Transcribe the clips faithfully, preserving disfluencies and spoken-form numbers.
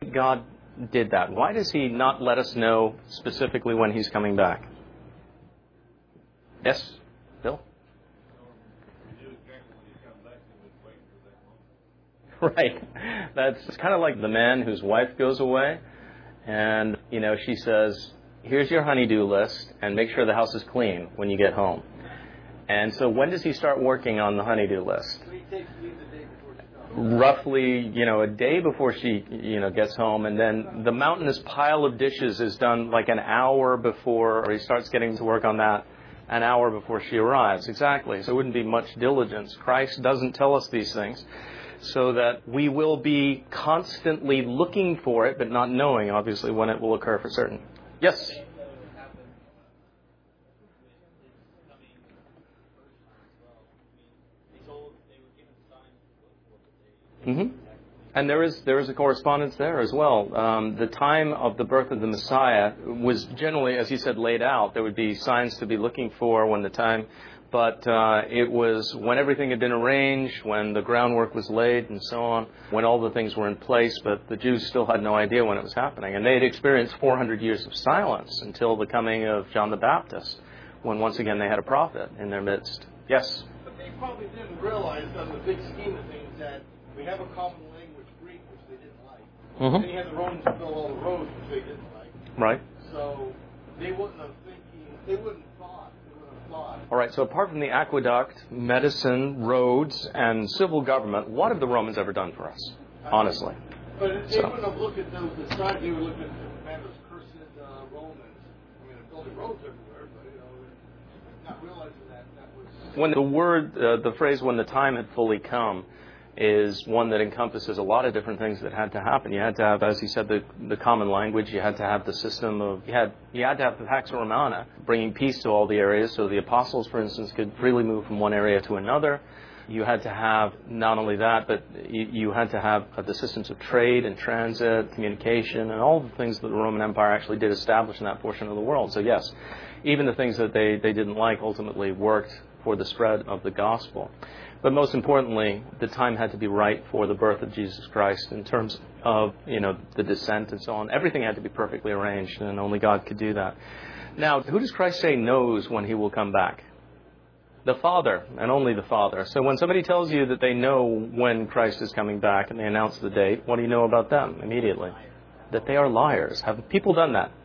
God did that? Why does he not let us know specifically when he's coming back? Yes, Bill? Right. That's kind of like the man whose wife goes away and, you know, she says, here's your honey-do list and make sure the house is clean when you get home. And so when does he start working on the honey-do list? Roughly, you know, a day before she, you know, gets home, and then the mountainous pile of dishes is done like an hour before, or he starts getting to work on that an hour before she arrives. Exactly. So it wouldn't be much diligence. Christ doesn't tell us these things so that we will be constantly looking for it, but not knowing, obviously, when it will occur for certain. Yes? Mm-hmm. And there is there is a correspondence there as well. Um, the time of the birth of the Messiah was generally, as he said, laid out. There would be signs to be looking for when the time, but uh, it was when everything had been arranged, when the groundwork was laid and so on, when all the things were in place, but the Jews still had no idea when it was happening. And they had experienced four hundred years of silence until the coming of John the Baptist, when once again they had a prophet in their midst. Yes? But they probably didn't realize on the big scheme of things that we have a common language, Greek, which they didn't like. Mm-hmm. And then you had the Romans build all the roads, which they didn't like. Right. So they wouldn't have thinking, they wouldn't have thought, they wouldn't have thought. All right, so apart from the aqueduct, medicine, roads, and civil government, what have the Romans ever done for us, honestly? But if they So. wouldn't have looked at those decided, they would look at the man those cursed uh, Romans. I mean, they're building roads everywhere, but, you know, not realizing that that was... When the word, uh, the phrase, when the time had fully come, is one that encompasses a lot of different things that had to happen. You had to have, as he said, the, the common language. You had to have the system of, you had, you had to have the Pax Romana, bringing peace to all the areas. So the apostles, for instance, could freely move from one area to another. You had to have not only that, but you, you had to have uh, the systems of trade and transit, communication, and all the things that the Roman Empire actually did establish in that portion of the world. So yes, even the things that they, they didn't like ultimately worked for the spread of the gospel. But most importantly, the time had to be right for the birth of Jesus Christ in terms of, you know, the descent and so on. Everything had to be perfectly arranged, and only God could do that. Now, who does Christ say knows when he will come back? The Father, and only the Father. So when somebody tells you that they know when Christ is coming back and they announce the date, what do you know about them immediately? That they are liars. Have people done that?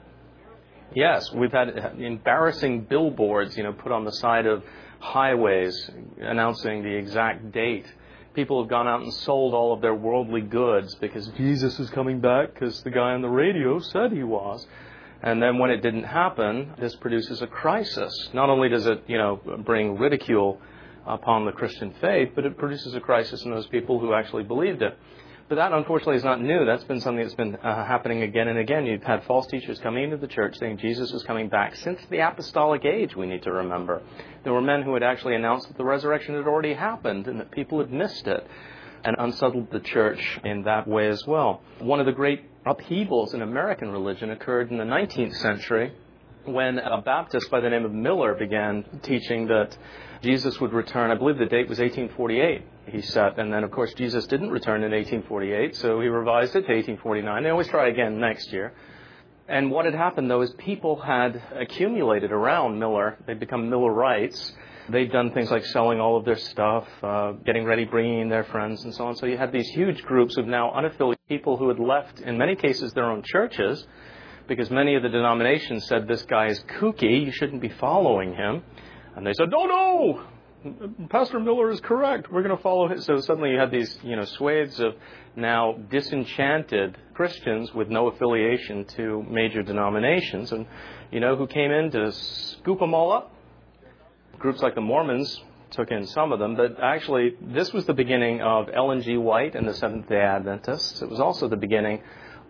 Yes, we've had embarrassing billboards, you know, put on the side of highways announcing the exact date. People have gone out and sold all of their worldly goods because Jesus is coming back because the guy on the radio said he was. And then when it didn't happen, this produces a crisis. Not only does it, you know, bring ridicule upon the Christian faith, but it produces a crisis in those people who actually believed it. But that, unfortunately, is not new. That's been something that's been uh, happening again and again. You've had false teachers coming into the church saying Jesus is coming back. Since the apostolic age, we need to remember. There were men who had actually announced that the resurrection had already happened and that people had missed it, and unsettled the church in that way as well. One of the great upheavals in American religion occurred in the nineteenth century when a Baptist by the name of Miller began teaching that Jesus would return. I believe the date was eighteen forty-eight, he said. And then, of course, Jesus didn't return in eighteen forty-eight, so he revised it to eighteen forty-nine. They always try again next year. And what had happened, though, is people had accumulated around Miller. They'd become Millerites. They'd done things like selling all of their stuff, uh, getting ready, bringing in their friends, and so on. So you had these huge groups of now unaffiliated people who had left, in many cases, their own churches, because many of the denominations said, this guy is kooky, you shouldn't be following him. And they said, no, no, Pastor Miller is correct, we're going to follow him. So suddenly you had these, you know, swathes of now disenchanted Christians with no affiliation to major denominations, and, you know, who came in to scoop them all up. Groups like the Mormons took in some of them, but actually this was the beginning of Ellen G. White and the Seventh-day Adventists. It was also the beginning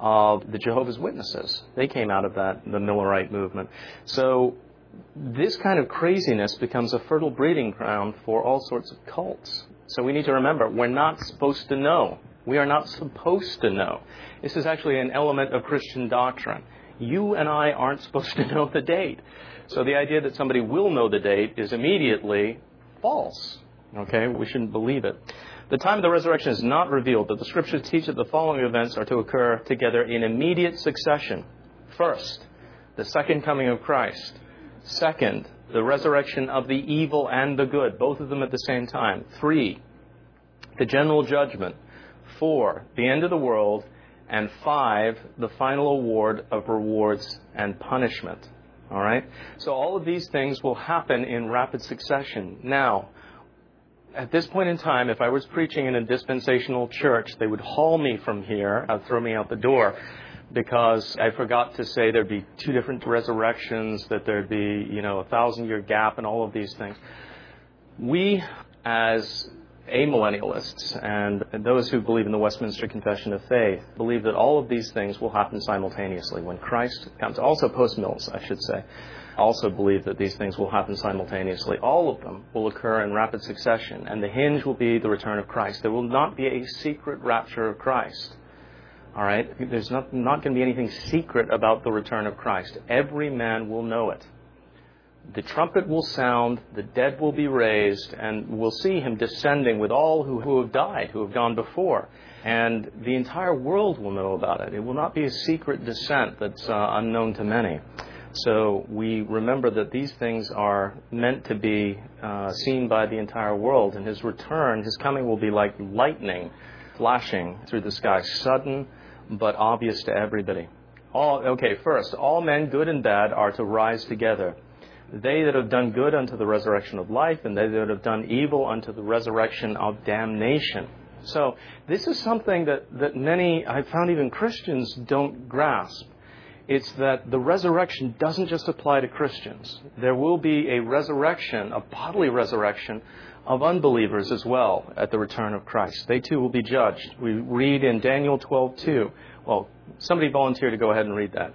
of the Jehovah's Witnesses. They came out of that, the Millerite movement. So this kind of craziness becomes a fertile breeding ground for all sorts of cults. So we need to remember, we're not supposed to know. We are not supposed to know. This is actually an element of Christian doctrine. You and I aren't supposed to know the date. So the idea that somebody will know the date is immediately false. Okay, we shouldn't believe it. The time of the resurrection is not revealed, but the Scriptures teach that the following events are to occur together in immediate succession. First, the second coming of Christ. Second, the resurrection of the evil and the good, both of them at the same time. Three, the general judgment. Four, the end of the world. And five, the final award of rewards and punishment. All right? So all of these things will happen in rapid succession. Now, at this point in time, if I was preaching in a dispensational church, they would haul me from here, uh, throw me out the door, because I forgot to say there'd be two different resurrections, that there'd be, you know, a thousand-year gap and all of these things. We, as amillennialists and those who believe in the Westminster Confession of Faith, believe that all of these things will happen simultaneously when Christ comes. Also post-mills, I should say, also believe that these things will happen simultaneously. All of them will occur in rapid succession, and the hinge will be the return of Christ. There will not be a secret rapture of Christ. All right? There's not, not going to be anything secret about the return of Christ. Every man will know it. The trumpet will sound, the dead will be raised, and we'll see him descending with all who, who have died, who have gone before. And the entire world will know about it. It will not be a secret descent that's uh, unknown to many. So we remember that these things are meant to be uh, seen by the entire world. And his return, his coming will be like lightning flashing through the sky, sudden but obvious to everybody. All okay, first, all men, good and bad, are to rise together. They that have done good unto the resurrection of life, and they that have done evil unto the resurrection of damnation. So this is something that, that many, I've found even Christians, don't grasp. It's that the resurrection doesn't just apply to Christians. There will be a resurrection, a bodily resurrection, of unbelievers as well at the return of Christ. They too will be judged. We read in Daniel twelve two. Well, somebody volunteer to go ahead and read that.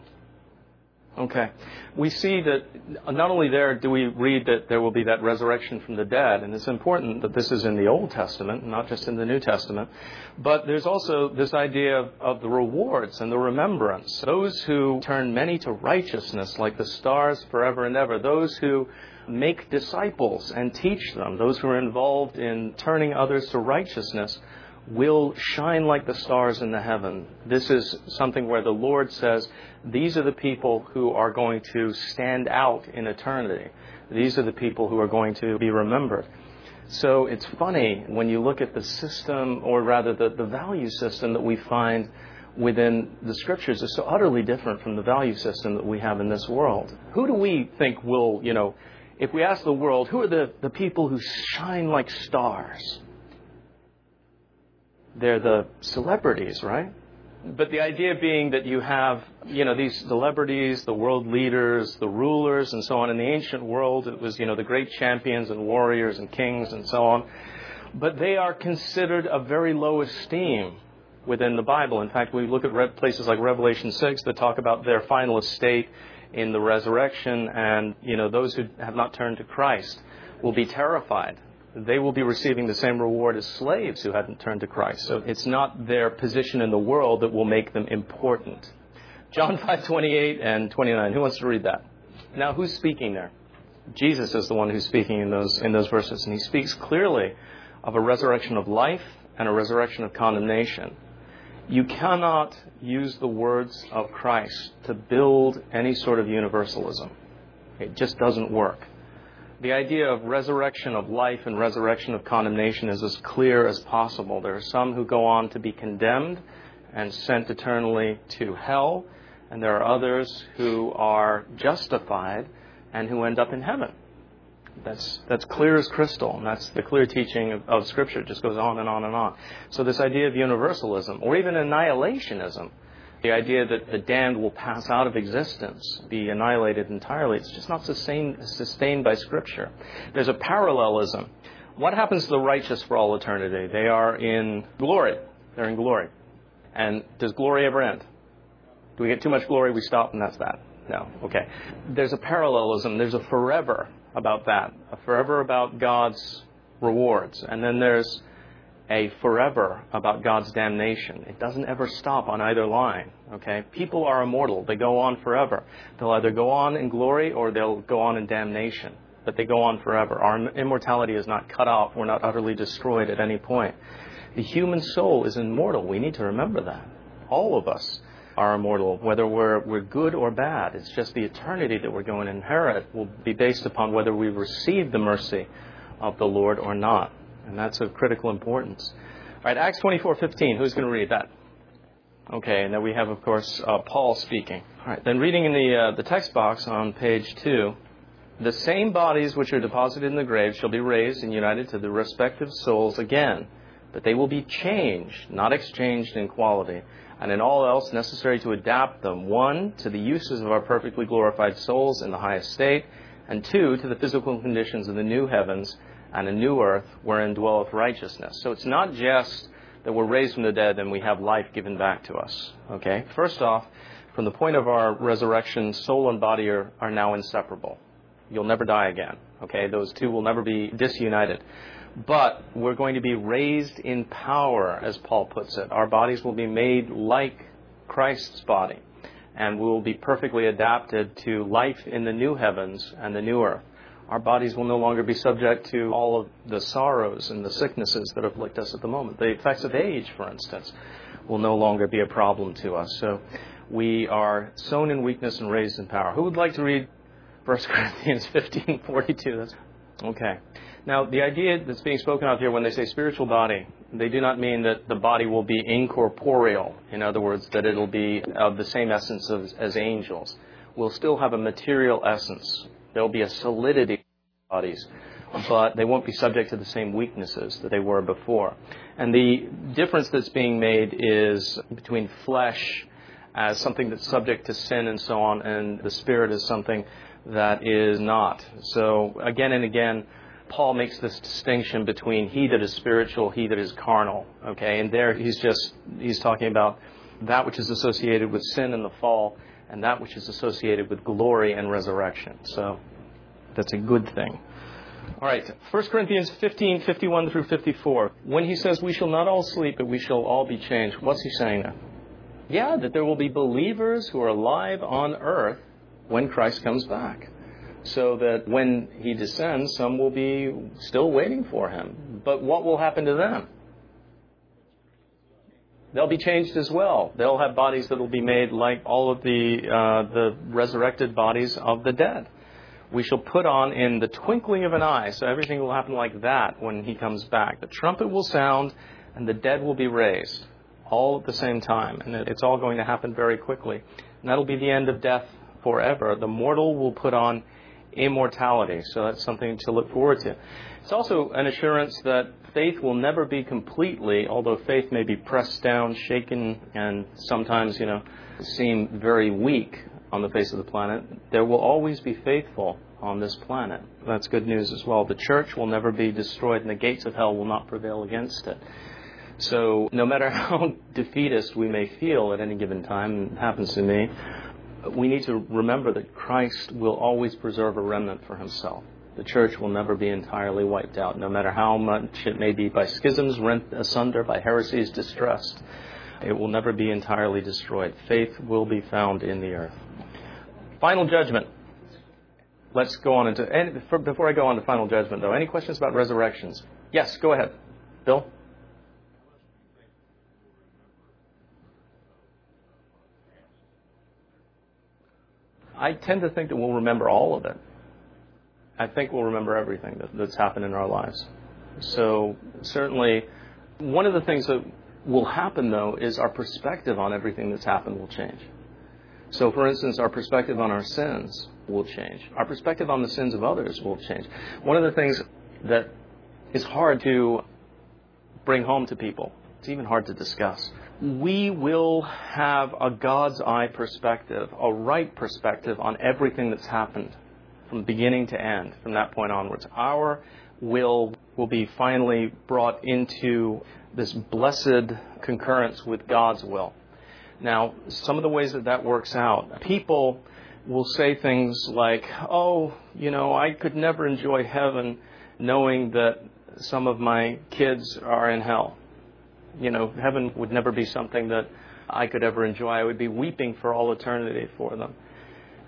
Okay. We see that not only there do we read that there will be that resurrection from the dead, and it's important that this is in the Old Testament, not just in the New Testament, but there's also this idea of, of the rewards and the remembrance. Those who turn many to righteousness like the stars forever and ever, those who make disciples and teach them, those who are involved in turning others to righteousness, will shine like the stars in the heaven. This is something where the Lord says, these are the people who are going to stand out in eternity. These are the people who are going to be remembered. So it's funny when you look at the system, or rather the, the value system that we find within the Scriptures is so utterly different from the value system that we have in this world. Who do we think will, you know, if we ask the world, who are the, the people who shine like stars? They're the celebrities, right? But the idea being that you have, you know, these celebrities, the world leaders, the rulers, and so on. In the ancient world, it was, you know, the great champions and warriors and kings and so on. But they are considered of very low esteem within the Bible. In fact, we look at places like Revelation six that talk about their final estate in the resurrection, and, you know, those who have not turned to Christ will be terrified. They will be receiving the same reward as slaves who hadn't turned to Christ. So it's not their position in the world that will make them important. John five twenty-eight and twenty-nine. Who wants to read that? Now, who's speaking there? Jesus is the one who's speaking in those in those verses. And he speaks clearly of a resurrection of life and a resurrection of condemnation. You cannot use the words of Christ to build any sort of universalism. It just doesn't work. The idea of resurrection of life and resurrection of condemnation is as clear as possible. There are some who go on to be condemned and sent eternally to hell, and there are others who are justified and who end up in heaven. That's that's clear as crystal, and that's the clear teaching of, of Scripture. It just goes on and on and on. So this idea of universalism, or even annihilationism, the idea that the damned will pass out of existence, be annihilated entirely, it's just not sustained, sustained by Scripture. There's a parallelism. What happens to the righteous for all eternity? They are in glory. They're in glory. And does glory ever end? Do we get too much glory, we stop, and that's that? No. Okay. There's a parallelism. There's a forever about that. A forever about God's rewards. And then there's a forever about God's damnation. It doesn't ever stop on either line. Okay? People are immortal. They go on forever. They'll either go on in glory or they'll go on in damnation. but they go on forever. Our immortality is not cut off. We're not utterly destroyed at any point. The human soul is immortal. We need to remember that. All of us are immortal, whether we're, we're good or bad. It's just the eternity that we're going to inherit will be based upon whether we receive the mercy of the Lord or not. And that's of critical importance. All right, Acts twenty-four fifteen. Who's going to read that? Okay, and then we have, of course, uh, Paul speaking. All right, then reading in the uh, the text box on page two. The same bodies which are deposited in the grave shall be raised and united to the respective souls again, but they will be changed, not exchanged in quality, and in all else necessary to adapt them, one, to the uses of our perfectly glorified souls in the highest state, and two, to the physical conditions of the new heavens and a new earth wherein dwelleth righteousness. So it's not just that we're raised from the dead and we have life given back to us. Okay? First off, from the point of our resurrection, soul and body are, are now inseparable. You'll never die again. Okay? Those two will never be disunited. But we're going to be raised in power, as Paul puts it. Our bodies will be made like Christ's body, and we will be perfectly adapted to life in the new heavens and the new earth. Our bodies will no longer be subject to all of the sorrows and the sicknesses that afflict us at the moment. The effects of age, for instance, will no longer be a problem to us. So we are sown in weakness and raised in power. Who would like to read First Corinthians fifteen forty-two? That's okay. Now, the idea that's being spoken of here when they say spiritual body, they do not mean that the body will be incorporeal. In other words, that it'll be of the same essence as, as angels. We'll still have a material essence. There'll be a solidity in bodies, but they won't be subject to the same weaknesses that they were before. And the difference that's being made is between flesh as something that's subject to sin and so on, and the spirit is something that is not. So again and again, Paul makes this distinction between he that is spiritual, he that is carnal. Okay, and there he's just he's talking about that which is associated with sin and the fall, and that which is associated with glory and resurrection. So that's a good thing. All right, First Corinthians fifteen fifty-one through fifty-four. When he says we shall not all sleep, but we shall all be changed, what's he saying there? Yeah, that there will be believers who are alive on earth when Christ comes back. So that when he descends, some will be still waiting for him. But what will happen to them? They'll be changed as well. They'll have bodies that will be made like all of the uh, the resurrected bodies of the dead. We shall put on in the twinkling of an eye. So everything will happen like that when he comes back. The trumpet will sound and the dead will be raised all at the same time. And it's all going to happen very quickly. And that'll be the end of death forever. The mortal will put on immortality. So that's something to look forward to. It's also an assurance that faith will never be completely, although faith may be pressed down, shaken, and sometimes, you know, seem very weak on the face of the planet, there will always be faithful on this planet. That's good news as well. The church will never be destroyed, and the gates of hell will not prevail against it. So no matter how defeatist we may feel at any given time, it happens to me, we need to remember that Christ will always preserve a remnant for himself. The church will never be entirely wiped out, no matter how much it may be by schisms rent asunder, by heresies distressed. It will never be entirely destroyed. Faith will be found in the earth. Final judgment. Let's go on into... And before I go on to final judgment, though, any questions about resurrections? Yes, go ahead. Bill? I tend to think that we'll remember all of it. I think we'll remember everything that, that's happened in our lives. So certainly, one of the things that will happen, though, is our perspective on everything that's happened will change. So, for instance, our perspective on our sins will change. Our perspective on the sins of others will change. One of the things that is hard to bring home to people, it's even hard to discuss, we will have a God's eye perspective, a right perspective on everything that's happened from beginning to end, from that point onwards. Our will will be finally brought into this blessed concurrence with God's will. Now, some of the ways that that works out, people will say things like, oh, you know, I could never enjoy heaven knowing that some of my kids are in hell. You know, heaven would never be something that I could ever enjoy. I would be weeping for all eternity for them.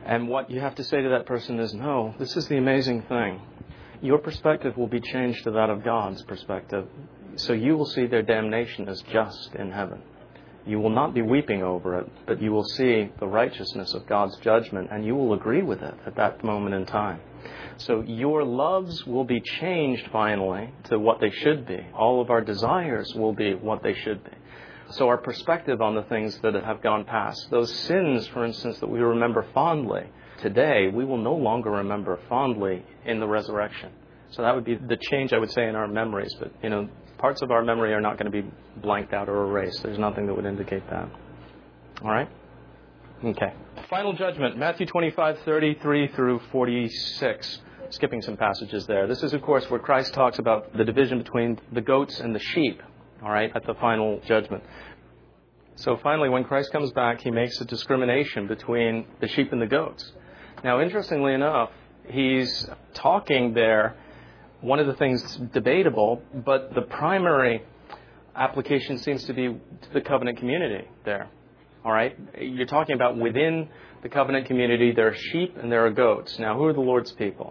And what you have to say to that person is, no, this is the amazing thing. Your perspective will be changed to that of God's perspective. So you will see their damnation as just in heaven. You will not be weeping over it, but you will see the righteousness of God's judgment, and you will agree with it at that moment in time. So your loves will be changed finally to what they should be. All of our desires will be what they should be. So our perspective on the things that have gone past, those sins, for instance, that we remember fondly today, we will no longer remember fondly in the resurrection. So that would be the change, I would say, in our memories. But, you know, parts of our memory are not going to be blanked out or erased. There's nothing that would indicate that. All right? Okay. Final judgment, Matthew twenty-five, thirty-three through forty-six. Skipping some passages there. This is, of course, where Christ talks about the division between the goats and the sheep, all right, at the final judgment. So finally, when Christ comes back, he makes a discrimination between the sheep and the goats. Now, interestingly enough, he's talking there, one of the things debatable, but the primary application seems to be to the covenant community there. All right? You're talking about within the covenant community, there are sheep and there are goats. Now, who are the Lord's people?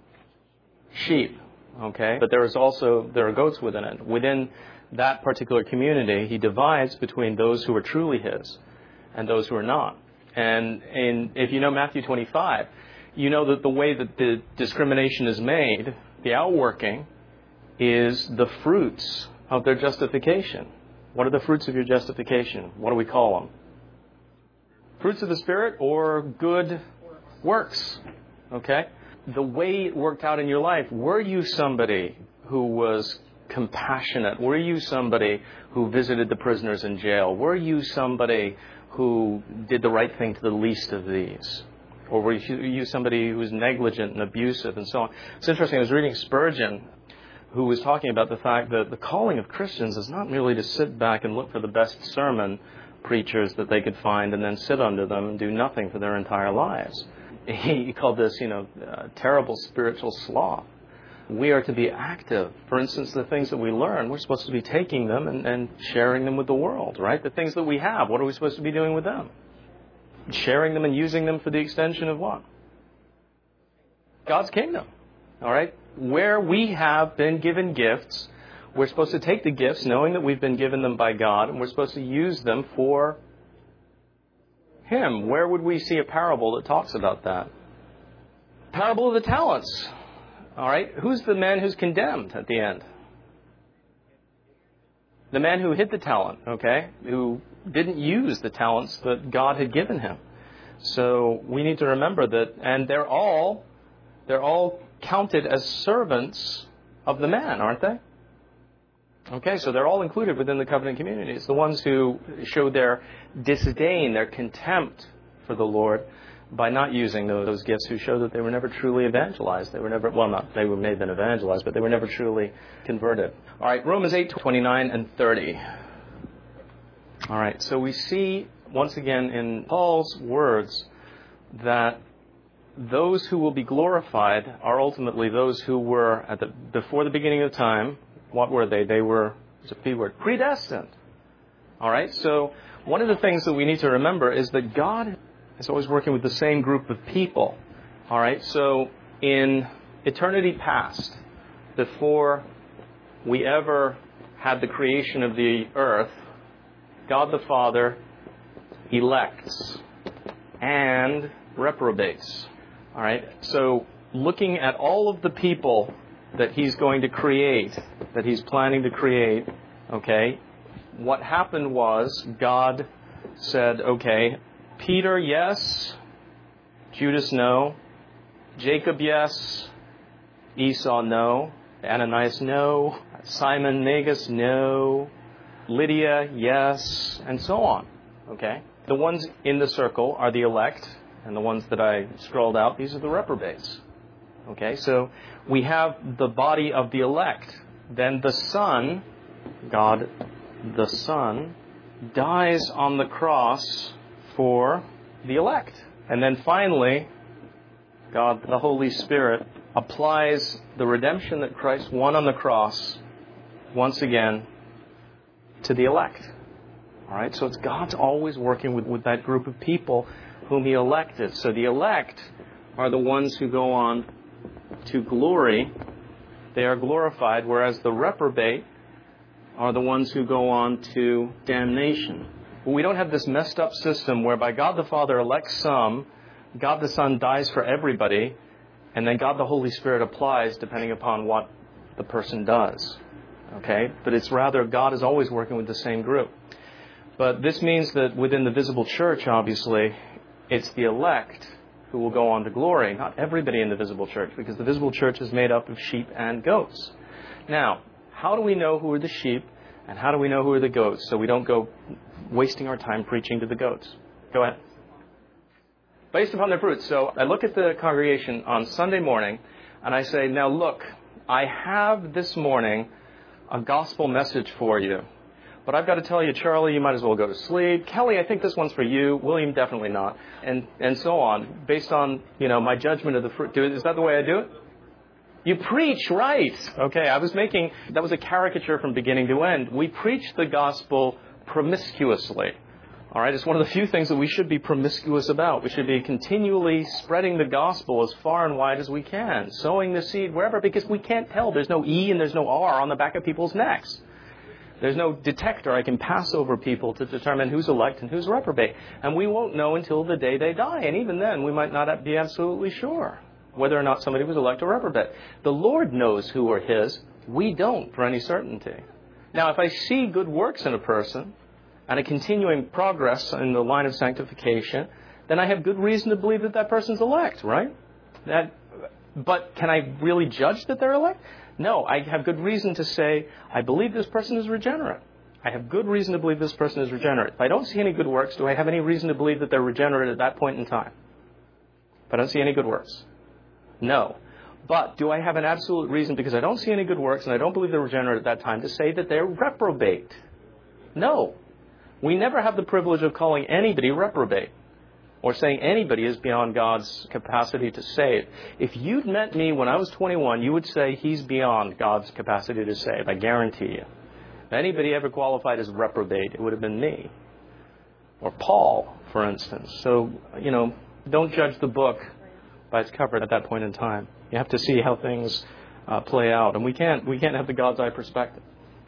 Sheep. Okay? But there is also, there are goats within it. Within that particular community, he divides between those who are truly his and those who are not. And in, if you know Matthew twenty-five, you know that the way that the discrimination is made, the outworking, is the fruits of their justification. What are the fruits of your justification? What do we call them? Fruits of the Spirit or good works. Okay? The way it worked out in your life, were you somebody who was compassionate? Were you somebody who visited the prisoners in jail? Were you somebody who did the right thing to the least of these? Or were you somebody who was negligent and abusive and so on? It's interesting, I was reading Spurgeon, who was talking about the fact that the calling of Christians is not merely to sit back and look for the best sermon preachers that they could find and then sit under them and do nothing for their entire lives. He called this, you know, uh, terrible spiritual sloth. We are to be active. For instance, the things that we learn, we're supposed to be taking them and, and sharing them with the world, right? The things that we have, what are we supposed to be doing with them? Sharing them and using them for the extension of what? God's kingdom, all right? Where we have been given gifts, we're supposed to take the gifts knowing that we've been given them by God, and we're supposed to use them for Him. Where would we see a parable that talks about that? Parable of the talents. All right, who's the man who's condemned at the end? The man who hid the talent, okay, who didn't use the talents that God had given him. So we need to remember that, and they're all, they're all counted as servants of the man, aren't they? Okay, so they're all included within the covenant community. It's the ones who show their disdain, their contempt for the Lord by not using those, those gifts, who show that they were never truly evangelized. They were never, well, not, they may have been evangelized, but they were never truly converted. All right, Romans eight, twenty-nine and thirty. All right, so we see, once again, in Paul's words, that those who will be glorified are ultimately those who were, at the before the beginning of time, what were they? They were, it's a P word, predestined. All right, so one of the things that we need to remember is that God is always working with the same group of people. All right, so in eternity past, before we ever had the creation of the earth, God the Father elects and reprobates. All right, so looking at all of the people that He's going to create, that He's planning to create, okay, what happened was God said, okay, Peter, yes. Judas, no. Jacob, yes. Esau, no. Ananias, no. Simon Magus, no. Lydia, yes. And so on. Okay? The ones in the circle are the elect, and the ones that I scrolled out, these are the reprobates. Okay? So we have the body of the elect. Then the Son, God the Son, dies on the cross for the elect. And then finally, God, the Holy Spirit, applies the redemption that Christ won on the cross once again to the elect. All right, so it's God's always working with, with that group of people whom He elected. So the elect are the ones who go on to glory. They are glorified, whereas the reprobate are the ones who go on to damnation. But we don't have this messed up system whereby God the Father elects some, God the Son dies for everybody, and then God the Holy Spirit applies depending upon what the person does. Okay? But it's rather God is always working with the same group. But this means that within the visible church, obviously, it's the elect who will go on to glory, not everybody in the visible church, because the visible church is made up of sheep and goats. Now, how do we know who are the sheep and how do we know who are the goats so we don't go wasting our time preaching to the goats? Go ahead. Based upon their fruits. So I look at the congregation on Sunday morning and I say, now look, I have this morning a gospel message for you. But I've got to tell you, Charlie, you might as well go to sleep. Kelly, I think this one's for you. William, definitely not. And and so on, based on, you know, my judgment of the fruit. Is that the way I do it? You preach, right. Okay, I was making, that was a caricature from beginning to end. We preach the gospel promiscuously. All right, it's one of the few things that we should be promiscuous about. We should be continually spreading the gospel as far and wide as we can, sowing the seed wherever, because we can't tell. There's no E and there's no R on the back of people's necks. There's no detector I can pass over people to determine who's elect and who's reprobate. And we won't know until the day they die. And even then, we might not be absolutely sure whether or not somebody was elect or reprobate. The Lord knows who are His. We don't for any certainty. Now, if I see good works in a person and a continuing progress in the line of sanctification, then I have good reason to believe that that person's elect, right? That, but can I really judge that they're elect? No, I have good reason to say, I believe this person is regenerate. I have good reason to believe this person is regenerate. If I don't see any good works, do I have any reason to believe that they're regenerate at that point in time? If I don't see any good works. No. But do I have an absolute reason, because I don't see any good works and I don't believe they're regenerate at that time, to say that they're reprobate? No. We never have the privilege of calling anybody reprobate or saying anybody is beyond God's capacity to save. If you'd met me when I was twenty-one, you would say he's beyond God's capacity to save. I guarantee you. If anybody ever qualified as reprobate, it would have been me. Or Paul, for instance. So, you know, don't judge the book by its cover at that point in time. You have to see how things uh, play out. And we can't, we can't have the God's eye perspective.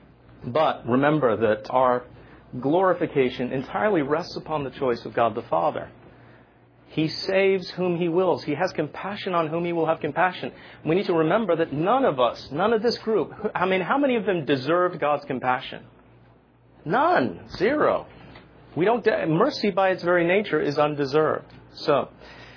But remember that our glorification entirely rests upon the choice of God the Father. He saves whom He wills. He has compassion on whom He will have compassion. We need to remember that none of us, none of this group, I mean, how many of them deserved God's compassion? None. Zero. We don't, mercy by its very nature is undeserved. So,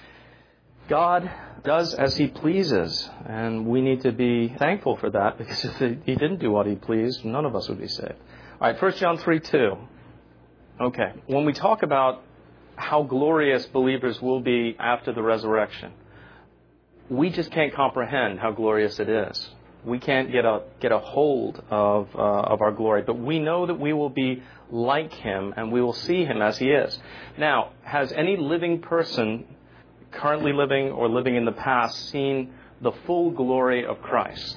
God does as He pleases, and we need to be thankful for that, because if He didn't do what He pleased, none of us would be saved. All right, First John three two. Okay, when we talk about how glorious believers will be after the resurrection, we just can't comprehend how glorious it is. We can't get a get a hold of uh, of our glory, but we know that we will be like Him and we will see Him as He is. Now, has any living person currently living or living in the past seen the full glory of Christ?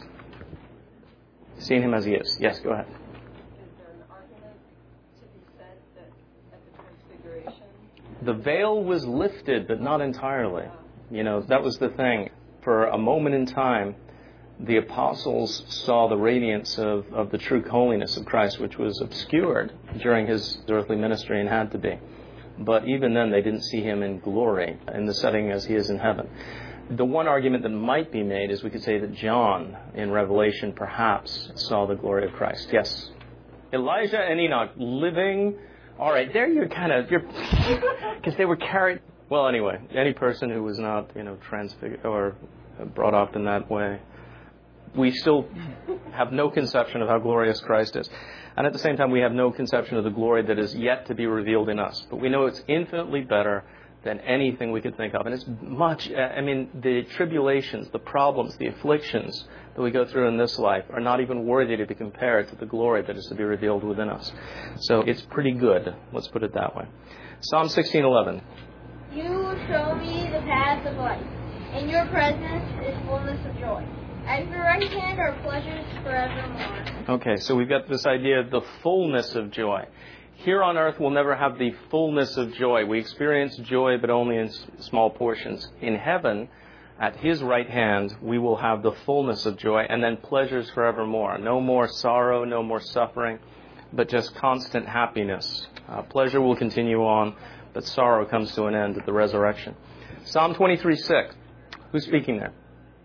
Seen Him as He is? Yes, go ahead. The veil was lifted, but not entirely. You know, that was the thing. For a moment in time, the apostles saw the radiance of, of the true holiness of Christ, which was obscured during His earthly ministry and had to be. But even then, they didn't see Him in glory, in the setting as He is in heaven. The one argument that might be made is we could say that John, in Revelation, perhaps saw the glory of Christ. Yes. Elijah and Enoch living... All right, there you're kind of, you're, because they were carried, well, anyway, any person who was not, you know, transfigured or brought up in that way, we still have no conception of how glorious Christ is. And at the same time, we have no conception of the glory that is yet to be revealed in us. But we know it's infinitely better than anything we could think of. And it's much, I mean, the tribulations, the problems, the afflictions that we go through in this life are not even worthy to be compared to the glory that is to be revealed within us. So it's pretty good. Let's put it that way. Psalm sixteen eleven. You show me the path of life. In your presence is fullness of joy. At your right hand are pleasures forevermore. Okay, so we've got this idea of the fullness of joy. Here on earth, we'll never have the fullness of joy. We experience joy, but only in small portions. In heaven, at His right hand, we will have the fullness of joy and then pleasures forevermore. No more sorrow, no more suffering, but just constant happiness. Uh, pleasure will continue on, but sorrow comes to an end at the resurrection. Psalm twenty-three six. Who's speaking there?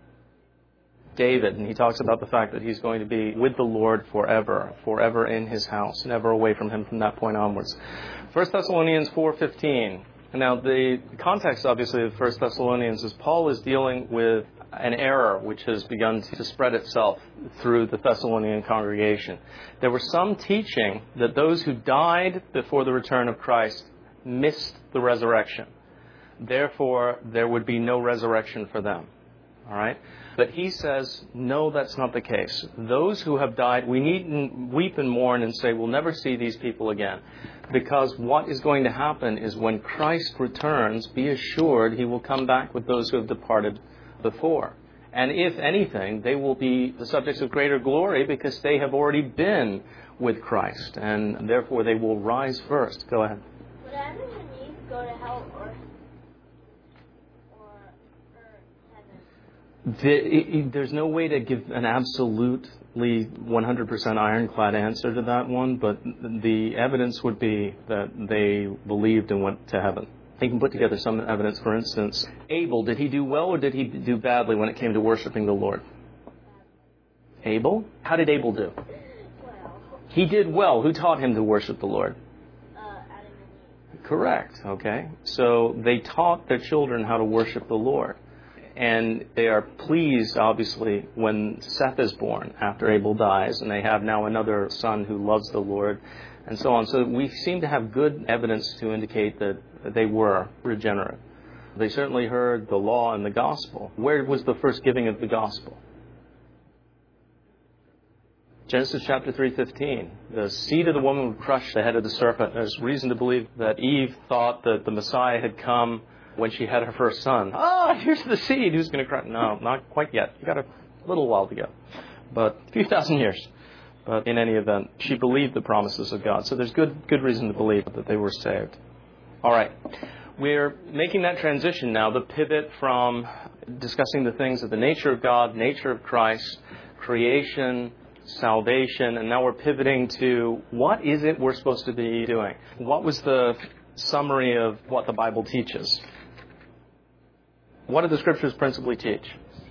David, and he talks about the fact that he's going to be with the Lord forever, forever in His house, never away from Him from that point onwards. First Thessalonians four fifteen. Now, the context, obviously, of First Thessalonians is Paul is dealing with an error which has begun to spread itself through the Thessalonian congregation. There was some teaching that those who died before the return of Christ missed the resurrection. Therefore, there would be no resurrection for them. All right? But he says, no, that's not the case. Those who have died, we needn't weep and mourn and say, we'll never see these people again. Because what is going to happen is when Christ returns, be assured He will come back with those who have departed before. And if anything, they will be the subjects of greater glory because they have already been with Christ. And therefore, they will rise first. Go ahead. Would Adam and Eve go to hell or, or, or heaven? The, it, there's no way to give an absolutely one hundred percent ironclad answer to that one, but the evidence would be that they believed and went to heaven. He can put together some evidence. For instance, Abel, did he do well or did he do badly when it came to worshiping the Lord? Abel? How did Abel do? Well. He did well. Who taught him to worship the Lord? Uh, Adam and Eve. Correct. Okay. So they taught their children how to worship the Lord. And they are pleased, obviously, when Seth is born after Abel dies, and they have now another son who loves the Lord, and so on. So we seem to have good evidence to indicate that they were regenerate. They certainly heard the law and the gospel. Where was the first giving of the gospel? Genesis chapter three fifteen. The seed of the woman would crush the head of the serpent. There's reason to believe that Eve thought that the Messiah had come when she had her first son. Ah, here's the seed. Who's going to crush? No, not quite yet. You got a little while to go. But a few thousand years. But in any event, she believed the promises of God. So there's good good reason to believe that they were saved. All right. We're making that transition now, the pivot from discussing the things of the nature of God, nature of Christ, creation, salvation, and now we're pivoting to what is it we're supposed to be doing? What was the summary of what the Bible teaches? What do the Scriptures principally teach?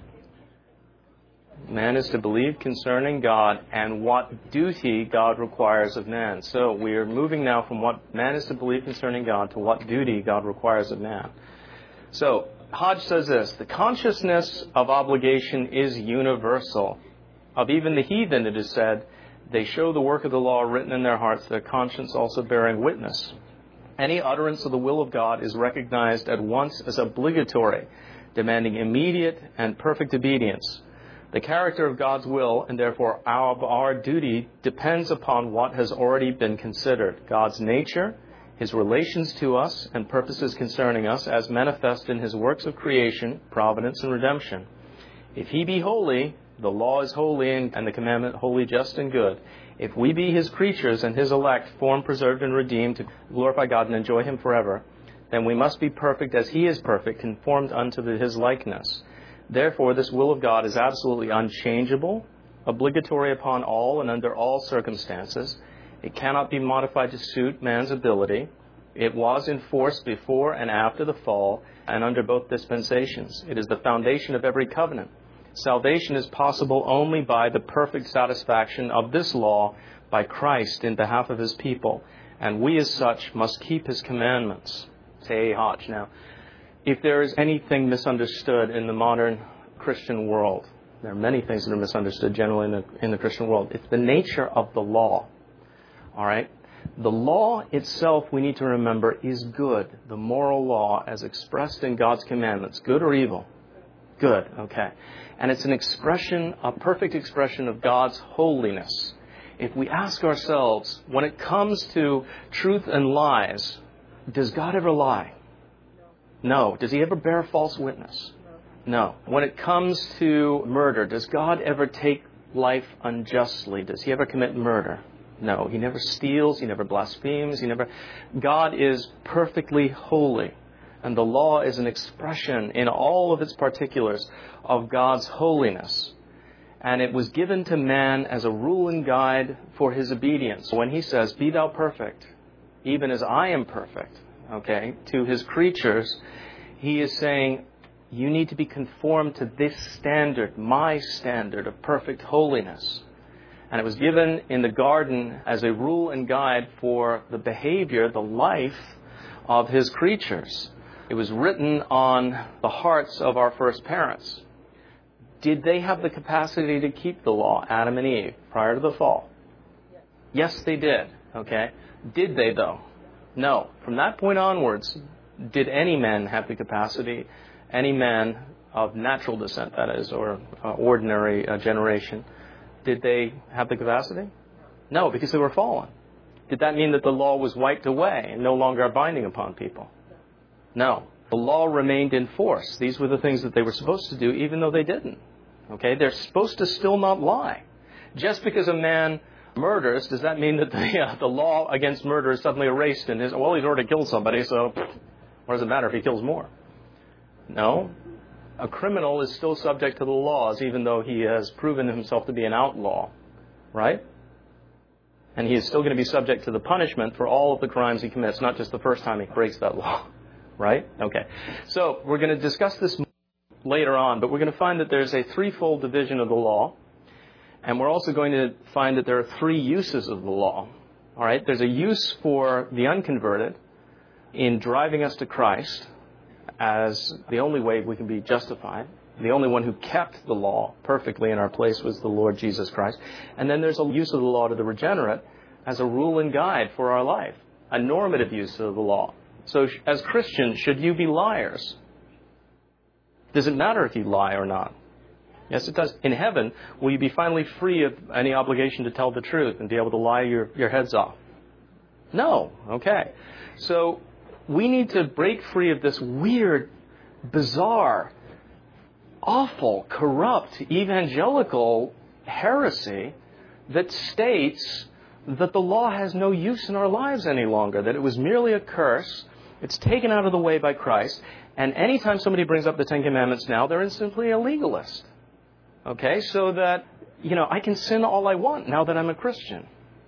Man is to believe concerning God and what duty God requires of man. So we are moving now from what man is to believe concerning God to what duty God requires of man. So Hodge says this: the consciousness of obligation is universal. Of even the heathen, it is said, they show the work of the law written in their hearts, their conscience also bearing witness. Any utterance of the will of God is recognized at once as obligatory, demanding immediate and perfect obedience. The character of God's will, and therefore our, our duty, depends upon what has already been considered: God's nature, His relations to us, and purposes concerning us, as manifest in His works of creation, providence, and redemption. If He be holy, the law is holy, and the commandment holy, just, and good. If we be His creatures and His elect, formed, preserved, and redeemed to glorify God and enjoy Him forever, then we must be perfect as He is perfect, conformed unto the, His likeness. Therefore, this will of God is absolutely unchangeable, obligatory upon all and under all circumstances. It cannot be modified to suit man's ability. It was in force before and after the fall, and under both dispensations. It is the foundation of every covenant. Salvation is possible only by the perfect satisfaction of this law by Christ in behalf of His people, and we as such must keep His commandments. Say, Hodge, now, if there is anything misunderstood in the modern Christian world, there are many things that are misunderstood generally in the, in the Christian world. It's the nature of the law. All right? The law itself, we need to remember, is good. The moral law as expressed in God's commandments. Good or evil? Good, okay. And it's an expression, a perfect expression of God's holiness. If we ask ourselves, when it comes to truth and lies, does God ever lie? No. Does He ever bear false witness? No. When it comes to murder, does God ever take life unjustly? Does He ever commit murder? No, he never steals, he never blasphemes, he never... God is perfectly holy. And the law is an expression in all of its particulars of God's holiness. And it was given to man as a rule and guide for his obedience. When he says, be thou perfect, even as I am perfect, okay, to his creatures, he is saying, you need to be conformed to this standard, my standard of perfect holiness. And it was given in the garden as a rule and guide for the behavior, the life of his creatures. It was written on the hearts of our first parents. Did they have the capacity to keep the law, Adam and Eve, prior to the fall? Yes, yes they did. Okay. Did they, though? No. From that point onwards, did any man have the capacity, any man of natural descent, that is, or uh, ordinary uh, generation, did they have the capacity? No, because they were fallen. Did that mean that the law was wiped away and no longer binding upon people? No. The law remained in force. These were the things that they were supposed to do, even though they didn't. Okay? They're supposed to still not lie. Just because a man murders, does that mean that the, uh, the law against murder is suddenly erased and his, well, he's already killed somebody, so what does it matter if he kills more? No. A criminal is still subject to the laws, even though he has proven himself to be an outlaw. Right? And he is still going to be subject to the punishment for all of the crimes he commits, not just the first time he breaks that law. Right? Okay. So we're going to discuss this later on, but we're going to find that there's a threefold division of the law. And we're also going to find that there are three uses of the law. All right? There's a use for the unconverted in driving us to Christ as the only way we can be justified. The only one who kept the law perfectly in our place was the Lord Jesus Christ. And then there's a use of the law to the regenerate as a rule and guide for our life, a normative use of the law. So as Christians, should you be liars? Does it matter if you lie or not? Yes, it does. In heaven, will you be finally free of any obligation to tell the truth and be able to lie your, your heads off? No. Okay. So we need to break free of this weird, bizarre, awful, corrupt, evangelical heresy that states that the law has no use in our lives any longer, that it was merely a curse, it's taken out of the way by Christ, and anytime somebody brings up the Ten Commandments now, they're simply a legalist. Okay, so that, you know, I can sin all I want now that I'm a Christian.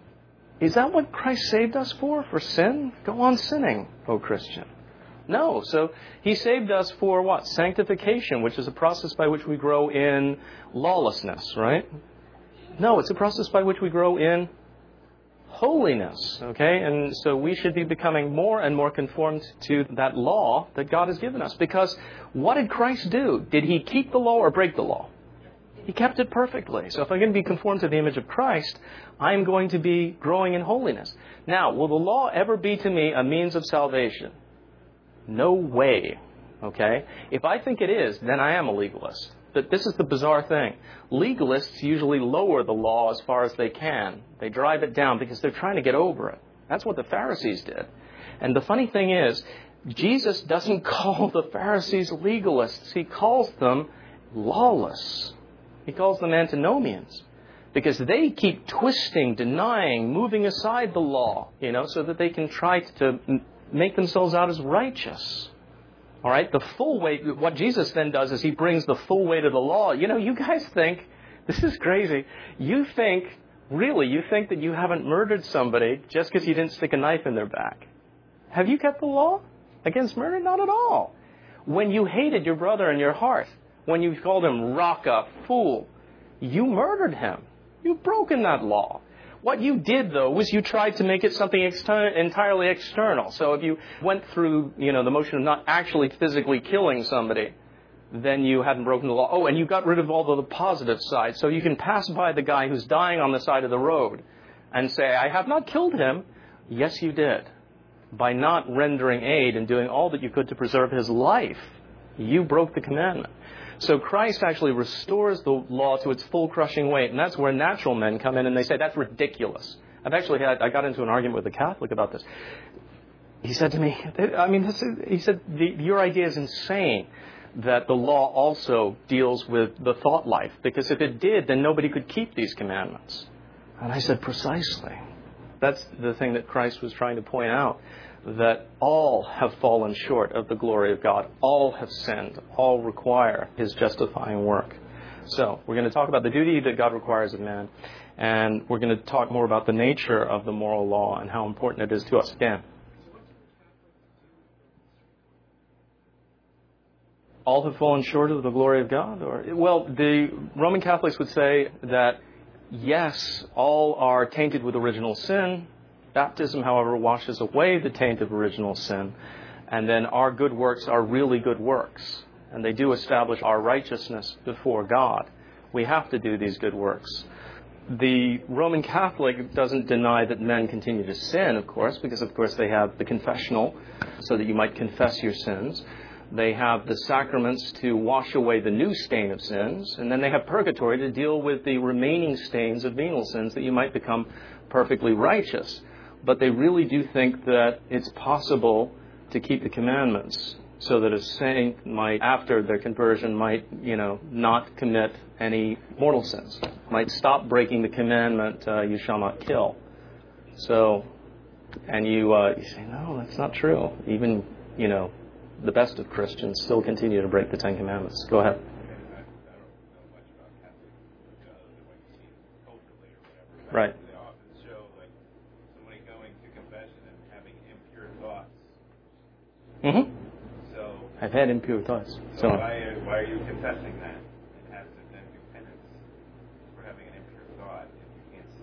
Is that what Christ saved us for? For sin? Go on sinning, O Christian. No. So he saved us for what? Sanctification, which is a process by which we grow in lawlessness, right? No, it's a process by which we grow in holiness, okay? And so we should be becoming more and more conformed to that law that God has given us. Because what did Christ do? Did he keep the law or break the law? He kept it perfectly. So if I'm going to be conformed to the image of Christ, I'm going to be growing in holiness. Now, will the law ever be to me a means of salvation? No way. Okay? If I think it is, then I am a legalist. But this is the bizarre thing. Legalists usually lower the law as far as they can. They drive it down because they're trying to get over it. That's what the Pharisees did. And the funny thing is, Jesus doesn't call the Pharisees legalists. He calls them lawless. He calls them antinomians. Because they keep twisting, denying, moving aside the law, you know, so that they can try to make themselves out as righteous. All right, the full weight, what Jesus then does is he brings the full weight of the law. You know, you guys think, this is crazy, you think, really, you think that you haven't murdered somebody just because you didn't stick a knife in their back. Have you kept the law against murder? Not at all. When you hated your brother in your heart, when you called him Raka, fool, you murdered him. You've broken that law. What you did, though, was you tried to make it something exter- entirely external. So if you went through, you know, the motion of not actually physically killing somebody, then you hadn't broken the law. Oh, and you got rid of all of the positive side. So you can pass by the guy who's dying on the side of the road and say, I have not killed him. Yes, you did. By not rendering aid and doing all that you could to preserve his life, you broke the commandment. So Christ actually restores the law to its full crushing weight, and that's where natural men come in and they say, that's ridiculous. I've actually had, I got into an argument with a Catholic about this. He said to me, I mean, this is, he said, the, your idea is insane that the law also deals with the thought life, because if it did, then nobody could keep these commandments. And I said, precisely. That's the thing that Christ was trying to point out, that all have fallen short of the glory of God. All have sinned. All require his justifying work. So we're going to talk about the duty that God requires of man, and we're going to talk more about the nature of the moral law and how important it is to us. Again, all have fallen short of the glory of God? Or, well, the Roman Catholics would say that, yes, all are tainted with original sin. Baptism, however, washes away the taint of original sin. And then our good works are really good works. And they do establish our righteousness before God. We have to do these good works. The Roman Catholic doesn't deny that men continue to sin, of course, because, of course, they have the confessional, so that you might confess your sins. They have the sacraments to wash away the new stain of sins. And then they have purgatory to deal with the remaining stains of venial sins, that you might become perfectly righteous. But they really do think that it's possible to keep the commandments, so that a saint might, after their conversion, might, you know, not commit any mortal sins. Might stop breaking the commandment, uh, you shall not kill. So, and you, uh, you say, no, that's not true. Even, you know, the best of Christians still continue to break the Ten Commandments. Go ahead. Right. They often show like somebody going to confession and having impure thoughts. Mm-hmm. So I've had impure thoughts. So, So why are, why are you confessing that and have to then do penance for having an impure thought if you can't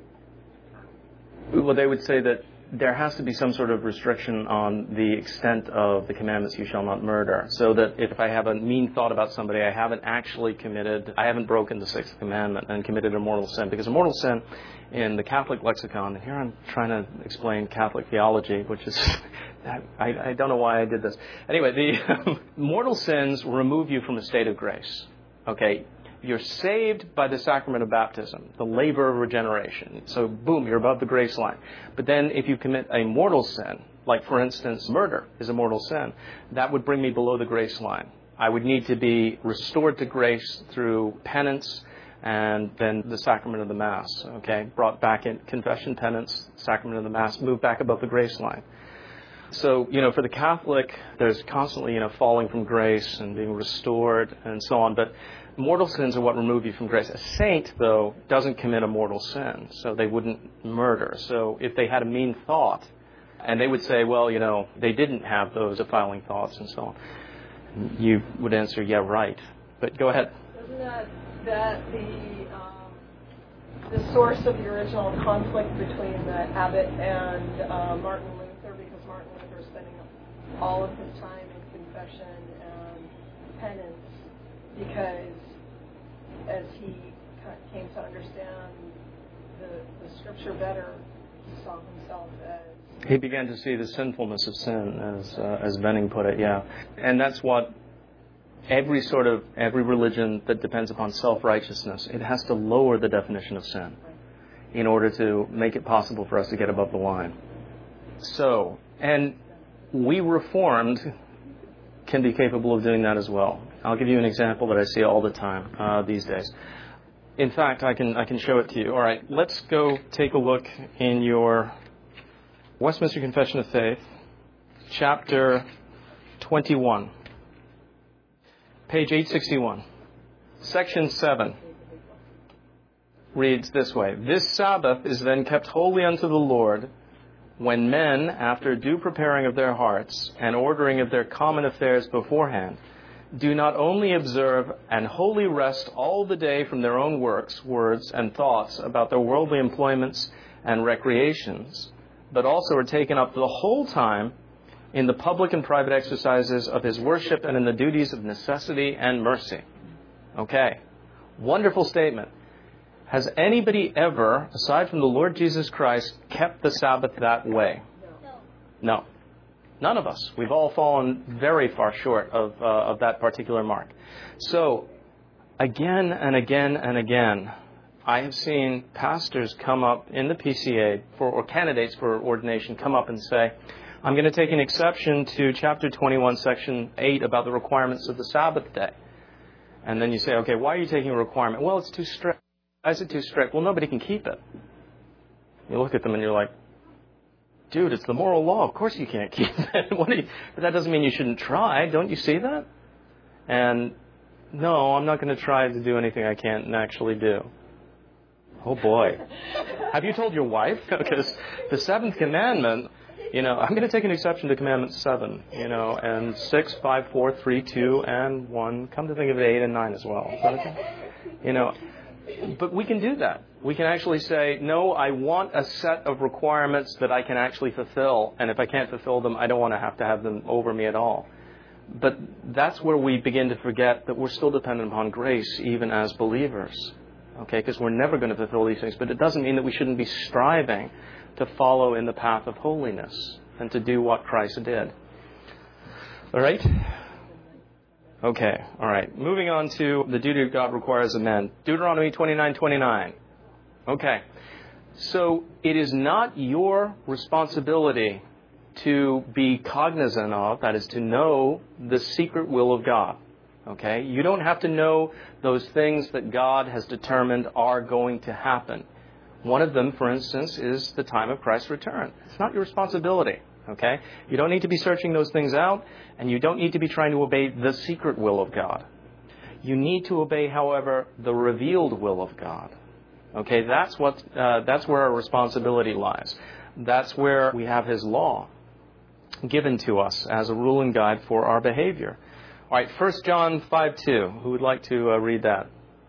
sin eternally? Well, they would say that there has to be some sort of restriction on the extent of the commandments, you shall not murder. So that if I have a mean thought about somebody, I haven't actually committed, I haven't broken the sixth commandment and committed a mortal sin. Because a mortal sin in the Catholic lexicon, and here I'm trying to explain Catholic theology, which is, I, I don't know why I did this. Anyway, the mortal sins remove you from a state of grace. Okay? You're saved by the sacrament of baptism, the labor of regeneration. So, boom, you're above the grace line. But then if you commit a mortal sin, like, for instance, murder is a mortal sin, that would bring me below the grace line. I would need to be restored to grace through penance and then the sacrament of the Mass, okay? Brought back in confession, penance, sacrament of the Mass, moved back above the grace line. So, you know, for the Catholic, there's constantly, you know, falling from grace and being restored and so on. But mortal sins are what remove you from grace. A saint, though, doesn't commit a mortal sin, so they wouldn't murder. So if they had a mean thought, and they would say, well, you know, they didn't have those defiling thoughts and so on, you would answer, yeah, right. But go ahead. Isn't that, that the, um, the source of the original conflict between the abbot and uh, Martin Luther? Because Martin Luther is spending all of his time in confession and penance, because as he came to understand the, the scripture better, he saw himself as... He began to see the sinfulness of sin, as uh, as Benning put it, yeah. And that's what every sort of, every religion that depends upon self-righteousness, it has to lower the definition of sin in order to make it possible for us to get above the line. So, and we Reformed can be capable of doing that as well. I'll give you an example that I see all the time uh, these days. In fact, I can I can show it to you. All right, let's go take a look in your Westminster Confession of Faith, chapter twenty-one, page eight sixty-one, section seven. Reads this way: This Sabbath is then kept holy unto the Lord, when men, after due preparing of their hearts and ordering of their common affairs beforehand, do not only observe and wholly rest all the day from their own works, words, and thoughts about their worldly employments and recreations, but also are taken up the whole time in the public and private exercises of his worship and in the duties of necessity and mercy. Okay, wonderful statement. Has anybody ever, aside from the Lord Jesus Christ, kept the Sabbath that way? No. No. None of us. We've all fallen very far short of uh, of that particular mark. So, again and again and again, I have seen pastors come up in the P C A, for, or candidates for ordination, come up and say, I'm going to take an exception to chapter twenty-one, section eight, about the requirements of the Sabbath day. And then you say, okay, why are you taking a requirement? Well, it's too strict. Why is it too strict? Well, nobody can keep it. You look at them and you're like, dude, it's the moral law. Of course you can't keep it. What do you, but that doesn't mean you shouldn't try. Don't you see that? And no, I'm not going to try to do anything I can't actually do. Oh, boy. Have you told your wife? Because the seventh commandment, you know, I'm going to take an exception to commandment seven, you know, and six, five, four, three, two, and one. Come to think of it, eight and nine as well. Is that okay? You know, but we can do that. We can actually say, no, I want a set of requirements that I can actually fulfill, and if I can't fulfill them, I don't want to have to have them over me at all. But that's where we begin to forget that we're still dependent upon grace, even as believers. Okay, because we're never going to fulfill these things. But it doesn't mean that we shouldn't be striving to follow in the path of holiness and to do what Christ did. All right? Okay, all right. Moving on to the duty God requires of men. Deuteronomy twenty-nine twenty-nine. Okay. So it is not your responsibility to be cognizant of, that is to know the secret will of God. Okay? You don't have to know those things that God has determined are going to happen. One of them, for instance, is the time of Christ's return. It's not your responsibility. Okay? You don't need to be searching those things out, and you don't need to be trying to obey the secret will of God. You need to obey, however, the revealed will of God. Okay? That's what. Uh, that's where our responsibility lies. That's where we have His law given to us as a rule and guide for our behavior. All right, First John five two. Who would like to uh, read that?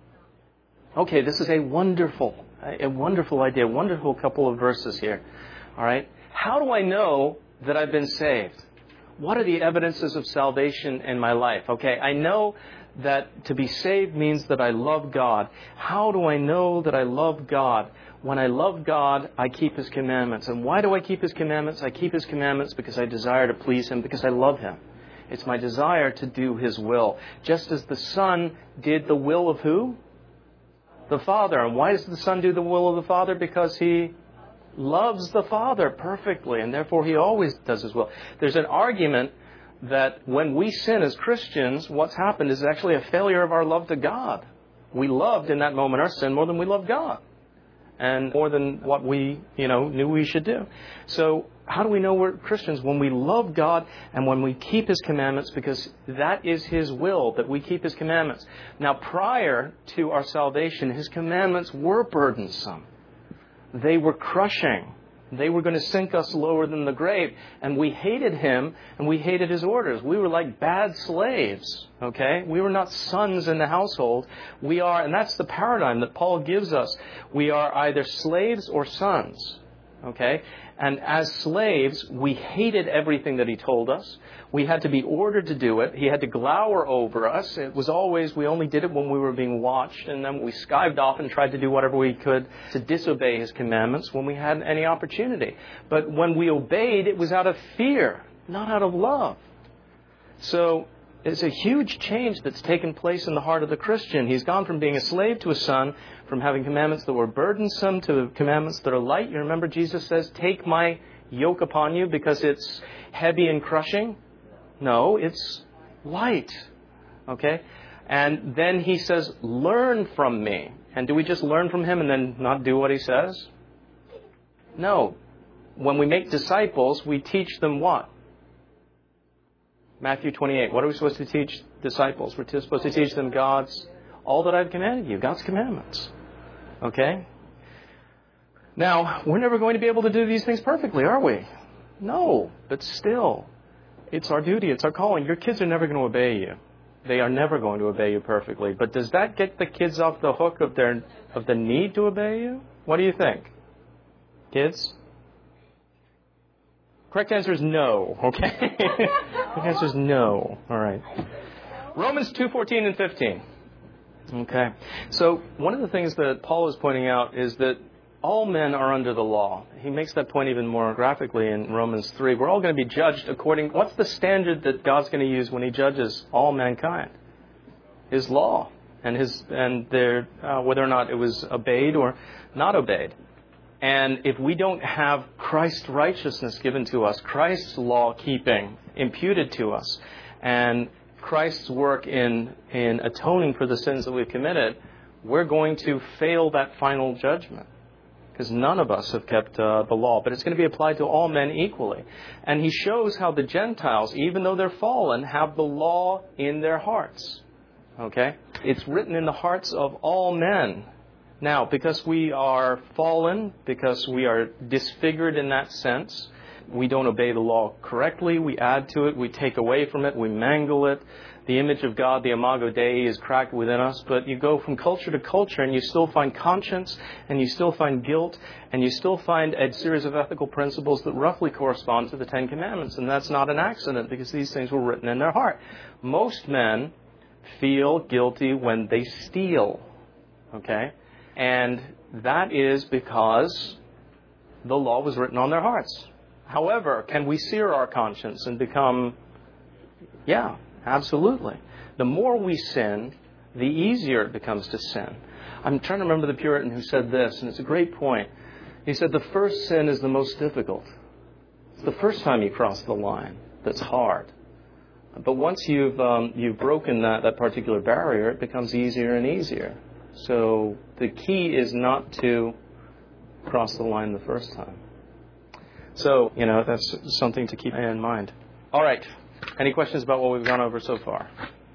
Okay, this is a wonderful, a wonderful idea, wonderful couple of verses here. All right, how do I know that I've been saved? What are the evidences of salvation in my life? Okay, I know that to be saved means that I love God. How do I know that I love God? When I love God, I keep His commandments. And why do I keep His commandments? I keep His commandments because I desire to please Him, because I love Him. It's my desire to do His will. Just as the Son did the will of who? The Father. And why does the Son do the will of the Father? Because He loves the Father perfectly, and therefore He always does His will. There's an argument that when we sin as Christians, what's happened is actually a failure of our love to God. We loved in that moment our sin more than we loved God, and more than what we, you know, knew we should do. So how do we know we're Christians? When we love God and when we keep His commandments, because that is His will, that we keep His commandments. Now, prior to our salvation, His commandments were burdensome. They were crushing. They were going to sink us lower than the grave. And we hated Him and we hated His orders. We were like bad slaves, okay? We were not sons in the household. We are, and that's the paradigm that Paul gives us. We are either slaves or sons, okay? And as slaves, we hated everything that He told us. We had to be ordered to do it. He had to glower over us. It was always, we only did it when we were being watched, and then we skived off and tried to do whatever we could to disobey His commandments when we had any opportunity. But when we obeyed, it was out of fear, not out of love. So it's a huge change that's taken place in the heart of the Christian. He's gone from being a slave to a son, from having commandments that were burdensome to commandments that are light. You remember Jesus says, take my yoke upon you because it's heavy and crushing. No, it's light. Okay? And then He says, learn from me. And do we just learn from Him and then not do what He says? No. When we make disciples, we teach them what? Matthew twenty-eight. What are we supposed to teach disciples? We're supposed to teach them God's, all that I've commanded you, God's commandments. Okay? Now, we're never going to be able to do these things perfectly, are we? No, but still, it's our duty, it's our calling. Your kids are never going to obey you. They are never going to obey you perfectly. But does that get the kids off the hook of their of the need to obey you? What do you think? Kids? Correct answer is no, okay? Correct answer is no. All right. Romans two fourteen and fifteen. Okay. So one of the things that Paul is pointing out is that all men are under the law. He makes that point even more graphically in Romans three. We're all going to be judged according... What's the standard that God's going to use when He judges all mankind? His law. And his and their uh, whether or not it was obeyed or not obeyed. And if we don't have Christ's righteousness given to us, Christ's law-keeping imputed to us, and Christ's work in, in atoning for the sins that we've committed, we're going to fail that final judgment. because none of us have kept uh, the law, but it's going to be applied to all men equally. And he shows how the Gentiles, even though they're fallen, have the law in their hearts. Okay? It's written in the hearts of all men. Now, because we are fallen, because we are disfigured in that sense, we don't obey the law correctly, we add to it, we take away from it, we mangle it. The image of God, the imago Dei, is cracked within us, but you go from culture to culture and you still find conscience, and you still find guilt, and you still find a series of ethical principles that roughly correspond to the Ten Commandments. And that's not an accident, because these things were written in their heart. Most men feel guilty when they steal, okay? And that is because the law was written on their hearts. However, can we sear our conscience and become, yeah, absolutely. The more we sin, the easier it becomes to sin. I'm trying to remember the Puritan who said this, and it's a great point. He said the first sin is the most difficult. It's the first time you cross the line that's hard. But once you've um, you've broken that, that particular barrier, it becomes easier and easier. So the key is not to cross the line the first time. So, you know, that's something to keep in mind. All right. Any questions about what we've gone over so far?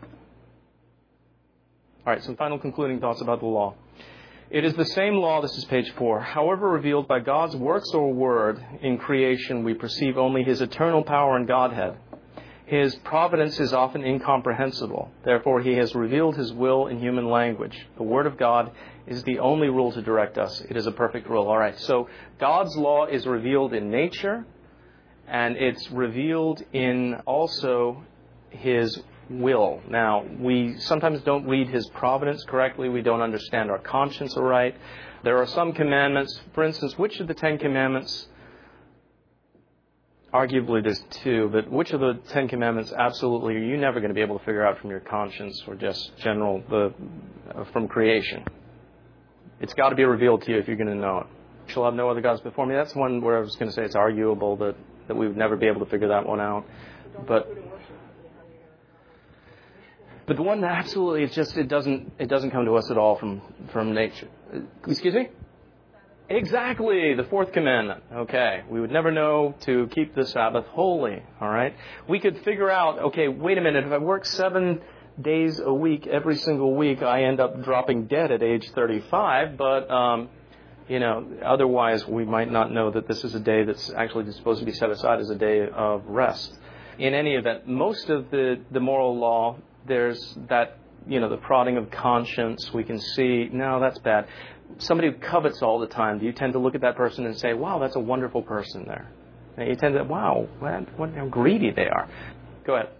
All right, some final concluding thoughts about the law. It is the same law, this is page four. However revealed by God's works or word in creation, we perceive only His eternal power and Godhead. His providence is often incomprehensible. Therefore, He has revealed His will in human language. The Word of God is the only rule to direct us. It is a perfect rule. All right, so God's law is revealed in nature, and it's revealed in also His will. Now, we sometimes don't read His providence correctly. We don't understand our conscience aright. There are some commandments. For instance, which of the Ten Commandments... Arguably there's two, but which of the Ten Commandments absolutely are you never going to be able to figure out from your conscience or just general, the uh, from creation? It's got to be revealed to you if you're going to know it. You shall have no other gods before me. That's one where I was going to say it's arguable that, that we would never be able to figure that one out. But but the one that absolutely, it's just, it doesn't, it doesn't come to us at all from, from nature. Excuse me? Exactly, the fourth commandment. Okay, we would never know to keep the Sabbath holy, all right? We could figure out, okay, wait a minute, if I work seven days a week, every single week, I end up dropping dead at age thirty-five, but, um, you know, otherwise we might not know that this is a day that's actually supposed to be set aside as a day of rest. In any event, most of the, the moral law, there's that, you know, the prodding of conscience, we can see, no, that's bad. Somebody who covets all the time, do you tend to look at that person and say, wow, that's a wonderful person there? And you tend to, wow, what, what, how greedy they are. Go ahead.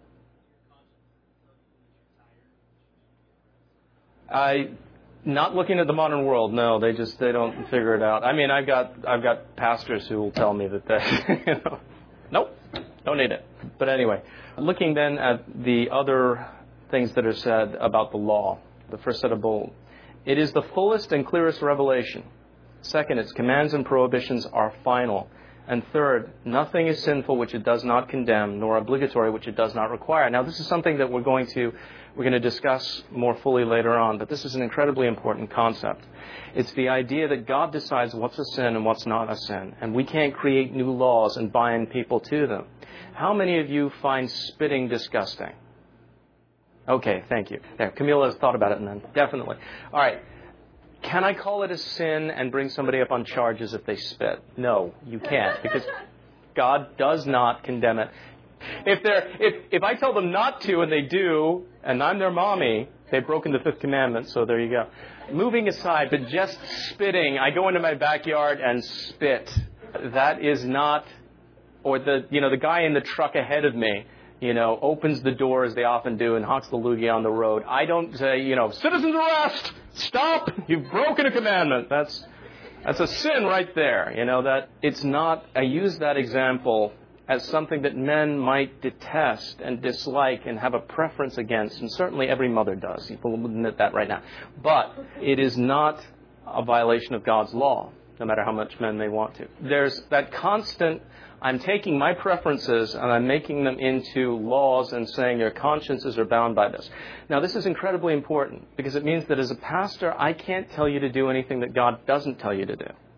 I, not looking at the modern world, no, they just, they don't figure it out. I mean, I've got, I've got pastors who will tell me that they, you know, nope, don't need it. But anyway, looking then at the other things that are said about the law, the first set of bulls. It is the fullest and clearest revelation. Second, its commands and prohibitions are final. And third, nothing is sinful which it does not condemn, nor obligatory which it does not require. Now, this is something that we're going to we're going to discuss more fully later on, but this is an incredibly important concept. It's the idea that God decides what's a sin and what's not a sin, and we can't create new laws and bind people to them. How many of you find spitting disgusting? Okay, thank you. There, Camila has thought about it, and then definitely. All right. Can I call it a sin and bring somebody up on charges if they spit? No, you can't, because God does not condemn it. If they're if if I tell them not to and they do, and I'm their mommy, they've broken the fifth commandment. So there you go. Moving aside, but just spitting, I go into my backyard and spit. That is not, or the you know the guy in the truck ahead of me, you know, opens the door as they often do and hawks the loogie on the road. I don't say, you know, citizens arrest, stop, you've broken a commandment. That's that's a sin right there. You know, that it's not, I use that example as something that men might detest and dislike and have a preference against, and certainly every mother does. People will admit that right now. But it is not a violation of God's law, no matter how much men may want to. There's that constant, I'm taking my preferences and I'm making them into laws and saying your consciences are bound by this. Now, this is incredibly important because it means that as a pastor, I can't tell you to do anything that God doesn't tell you to do.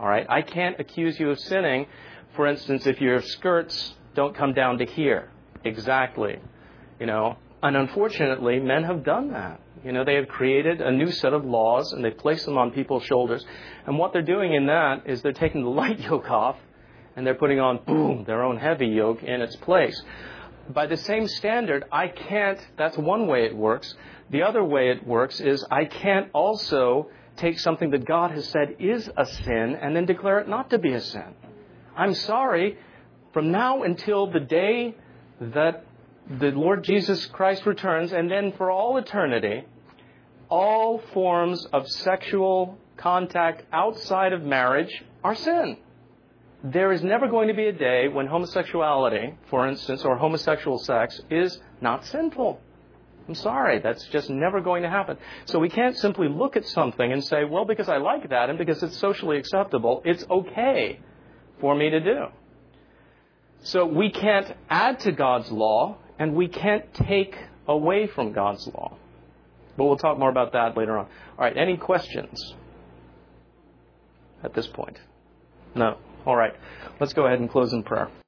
All right? I can't accuse you of sinning, for instance, if your skirts don't come down to here. Exactly. You know, and unfortunately, men have done that. You know, they have created a new set of laws and they've placed them on people's shoulders. And what they're doing in that is they're taking the light yoke off and they're putting on, boom, their own heavy yoke in its place. By the same standard, I can't, that's one way it works. The other way it works is I can't also take something that God has said is a sin and then declare it not to be a sin. I'm sorry, from now until the day that the Lord Jesus Christ returns, and then for all eternity, all forms of sexual contact outside of marriage are sin. There is never going to be a day when homosexuality, for instance, or homosexual sex is not sinful. I'm sorry, that's just never going to happen. So we can't simply look at something and say, well, because I like that and because it's socially acceptable, it's okay for me to do. So we can't add to God's law and we can't take away from God's law. But we'll talk more about that later on. All right, any questions at this point? No. All right, let's go ahead and close in prayer.